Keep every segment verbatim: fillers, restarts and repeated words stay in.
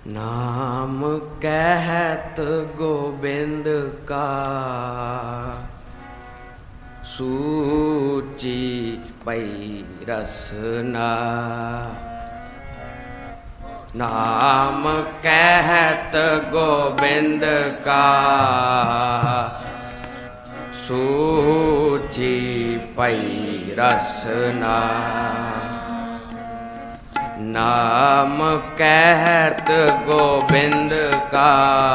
नाम कहत गोविंद का सूची पै रसना। नाम कहत गोविंद का सूची पै रसना। नाम कहत गोविंद का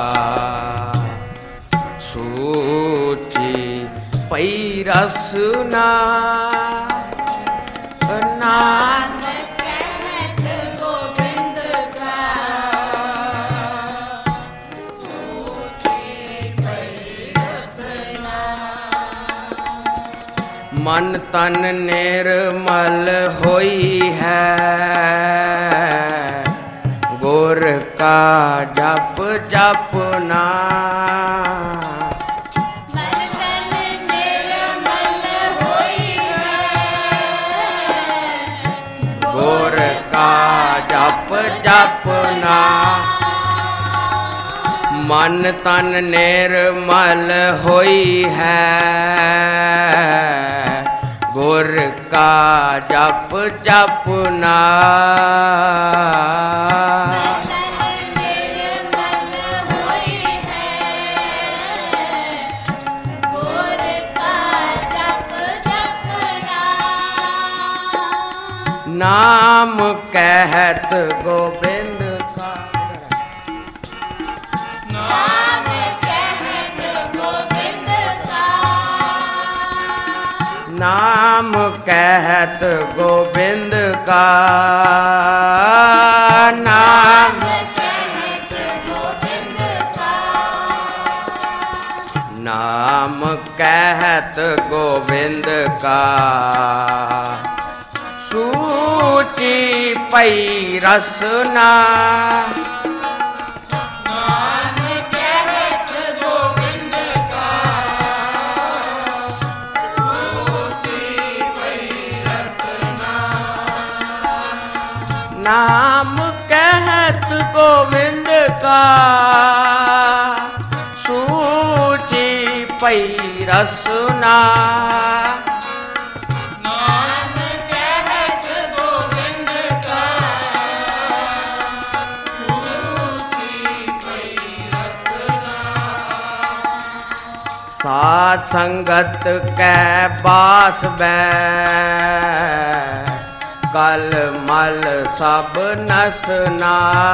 सूची पै रसना। नाम कहत गोविंद का सूची पै रसना। मन तन निर्मल होई है गुर का जप जपना। मन तन निर्मल होई है गुर का जप जपना। मन तन निर्मल होई है गुर का जप जपना। नाम कहत गोविंद का नाम कहत गोविंद का। नाम कहत गोविंद का। नाम कहत गोविंद का। नाम कहत गोविंद का सूची पै रसना। नाम कहत गोविंद का सूची पै रसना। नाम कहत गोविंद का सूची पै रसना। साध संगत कै बास बै कल मल सब नसना।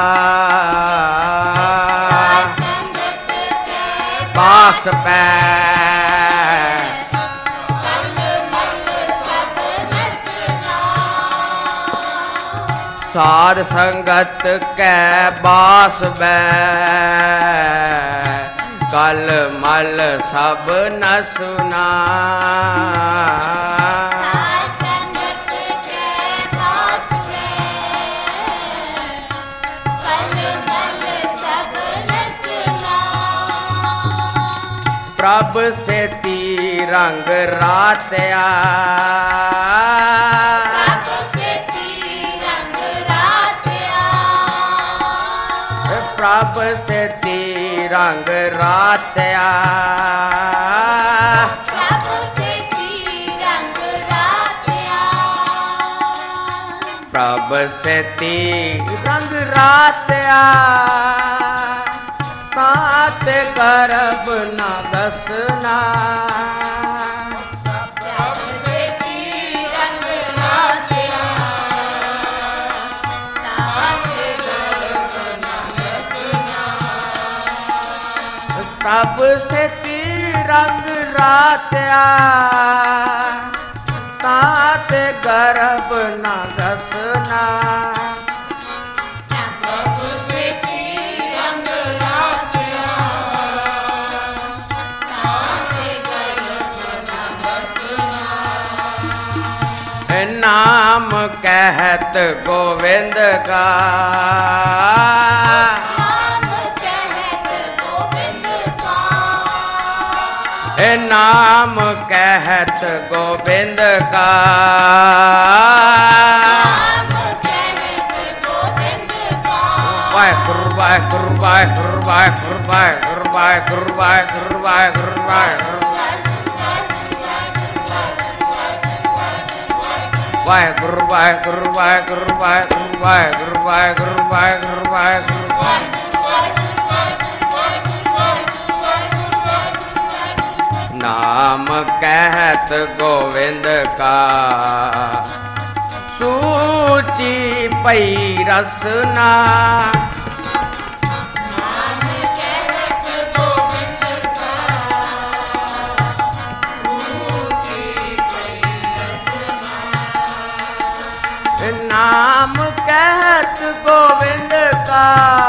बास पै साध संगत कै बास बै कल मल सब नसना। प्रभ से ती रंग रात्या प्रभ से ती रंग रात्या। प्रभ से ती रंग रात्या। प्रभ से ती रंग रात्या तात करब न दसना। प्रभ से ती रंग रात्या तात करब न दसना। प्रभ से ती रंग रात्या तात गर्भ न घसना। प्रभ से ती रंग रात्या तात गर्भ न घसना। नाम कहत गोविंद का नाम कहत गोविंद का। नाम कहत गोविंद का। वाहेगुरु वाहेगुरु ਵਾਹਿਗੁਰੂ ਵਾਹਿਗੁਰੂ ਵਾਹਿਗੁਰੂ ਵਾਹਿਗੁਰੂ ਵਾਹਿਗੁਰੂ ਵਾਹਿਗੁਰੂ ਵਾਹਿਗੁਰੂ ਵਾਹਿਗੁਰੂ ਵਾਹਿਗੁਰੂ ਵਾਹਿਗੁਰੂ ਵਾਹਿਗੁਰੂ ਵਾਹਿਗੁਰੂ ਵਾਹਿਗੁਰੂ ਵਾਹਿਗੁਰੂ ਵਾਹਿਗੁਰੂ ਵਾਹਿਗੁਰੂ ਨਾਮ ਕਹਿਤ ਗੋਵਿੰਦ ਕਾ ਸੂਚੀ ਪਈ ਰਸਨਾ नाम कहत गोविंद का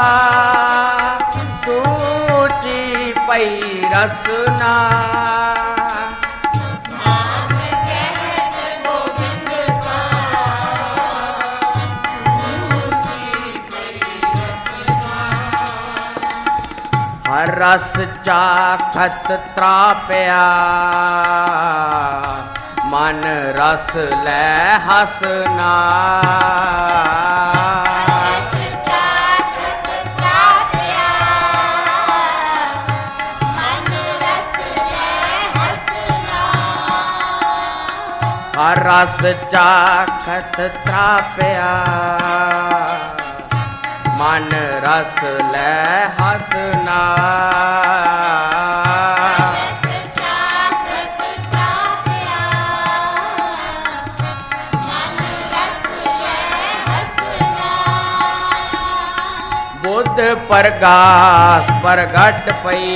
सूची पई रसना नाम कहत गोविंद का सूची पई रसना हर रस चाखत त्रापया मन रस लै हसना हर रस चाखत त्रापया मन रस लै हसना बुध प्रगास प्रगट पई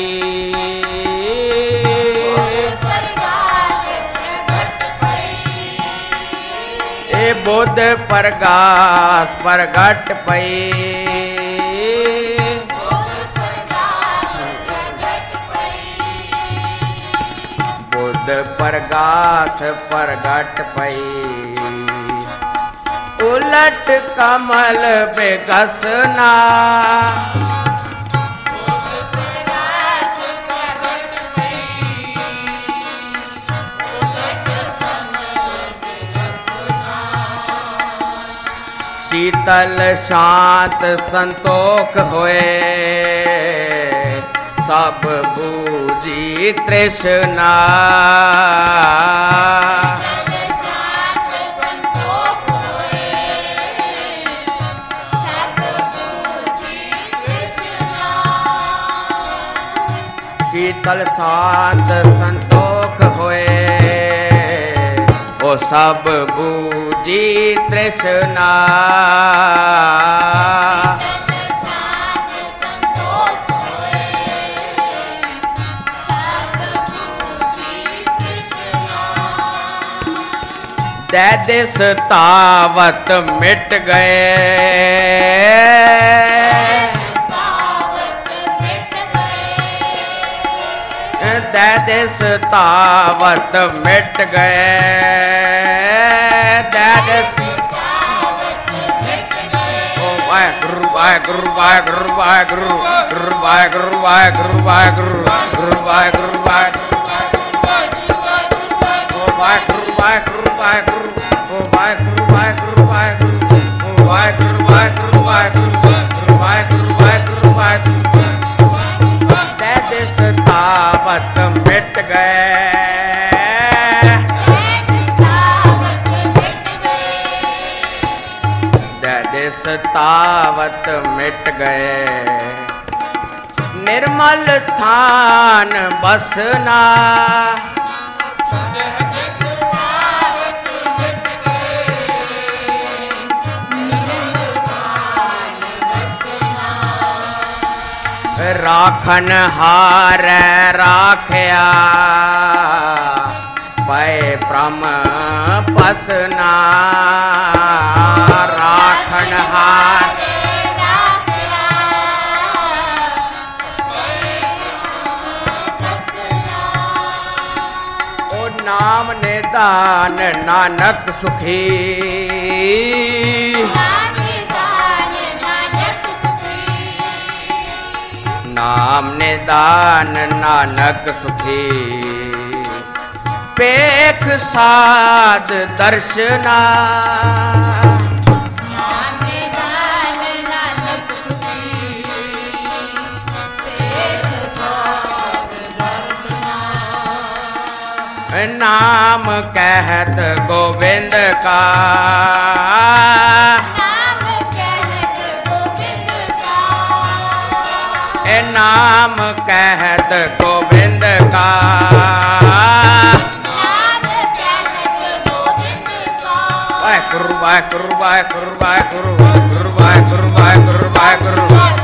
ए बुध प्रगास प्रगट पई बुध प्रगास प्रगट पई उलट कमल बेगसना शीतल शांत संतोख होए सब बूझी तृष्णा शीतल शांत संतोख होए ओ सब बूझी तृष्णा दे दिस तावत मिट गए दे दिस तावत मिट गए दे दिस ओ वाहिगुरु वाहिगुरु वाहिगुरु वाहिगुरु वाहिगुरु वाहिगुरु वाहिगुरु वाहिगुरु वाहिगुरु वाहिगुरु वाहिगुरु वाहिगुरु ओ वाहिगुरु वाहिगुरु वाहिगुरु ओ वाहिगुरु वाहिगुरु वाहिगुरु वाहिगुरु वाहिगुरु वाहिगुरु दे दिस तावत मिट गए दे दिस तावत मिट गए निर्मल थान बसना राखन हार राखया पै प्रम पसना राखन हार ओ नाम निदान नानक सुखी नाम निदान नानक सुखी पेख साध दर्शना नाम निदान नानक सुखी नाम कहत गोविंद का, नाम कहत गोविंद का, ए नाम कहत गोविंद का, नाम कहत गोविंद का। वाहेगुरु वाहेगुरु वाहेगुरु वाहेगुरु गुरु वाहेगुरु वाहेगुरु वाहेगुरु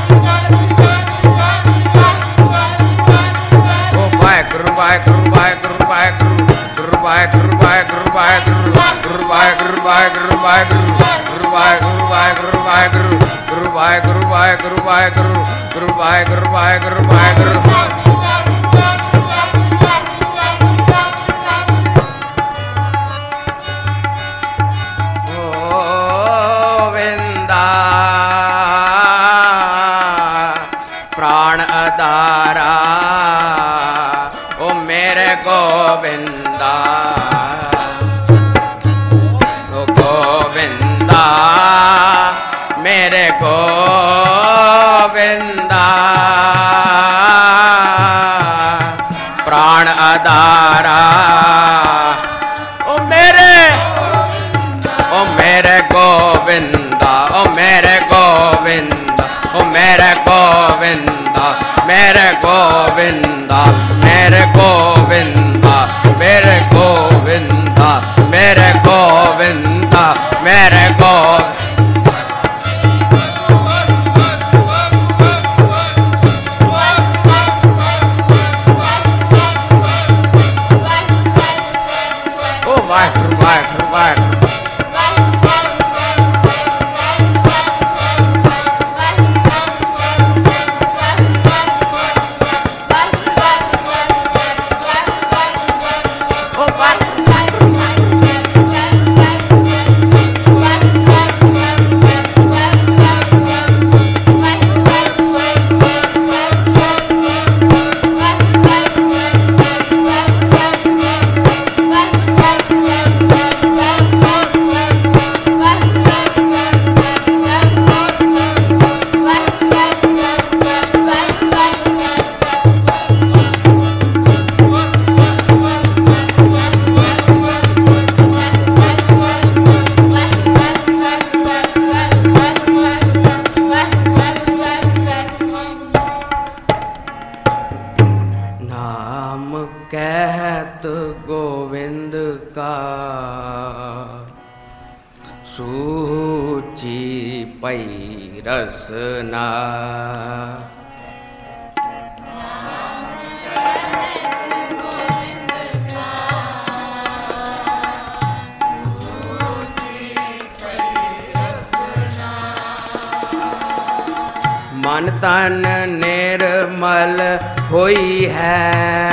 वाहेगुरु वाहेगुरु वाहेगुरु वाहेगुरु गुरु वाहेगुरु वाहेगुरु वाहेगुरु गुरु वाहेगुरु वाहेगुरु वाहेगुरु गुरु वाहेगुरु वाहेगुरु वाहेगुरु गुरु वाहेगुरु वाहेगुरु वाहेगुरु गुरु वाहेगुरु वाहेगुरु वाहेगुरु। गोविंदा प्राण अदारा ओ मेरे गोविंदा, ओ गोविंदा मेरे गोविंदा, प्राण अदारा ओ मेरे, ओ मेरे गोविंदा, ओ मेरे गोविंदा, ओ मेरे गोविंदा, मेरे गोविंदा, मेरे गोविंदा, मेरे गोविंदा, मेरे गोविंदा, मेरे गोविंदा। ओ वाहेगुरु वाहेगुरु वाहेगुरु कहत गोविंद का, सूची पै रसना, मन तन निर्मल होई है,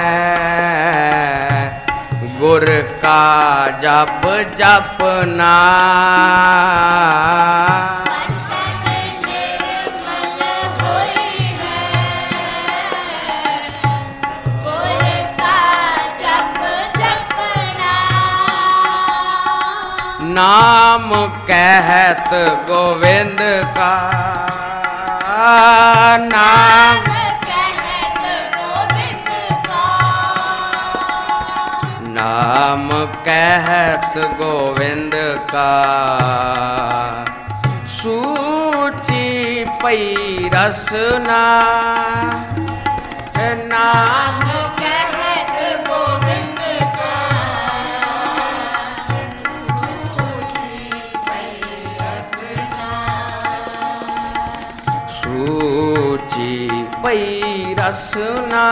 गुर का जप जपना, नाम कहत गोविंद का, नाम कहत गोविंद का, नाम कहत गोविंद का, सूची पै रसना, नाम कहत गोविंद का, सूची पै रसना,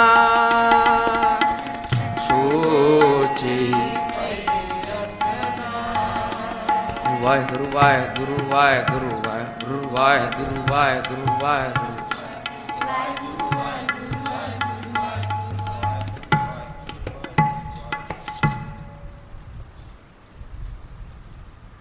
सूची वाहेगुरु वाहेगुरु वाहेगुरु वाहेगुरु वाहेगुरु वाहेगुरु वाहेगुरु।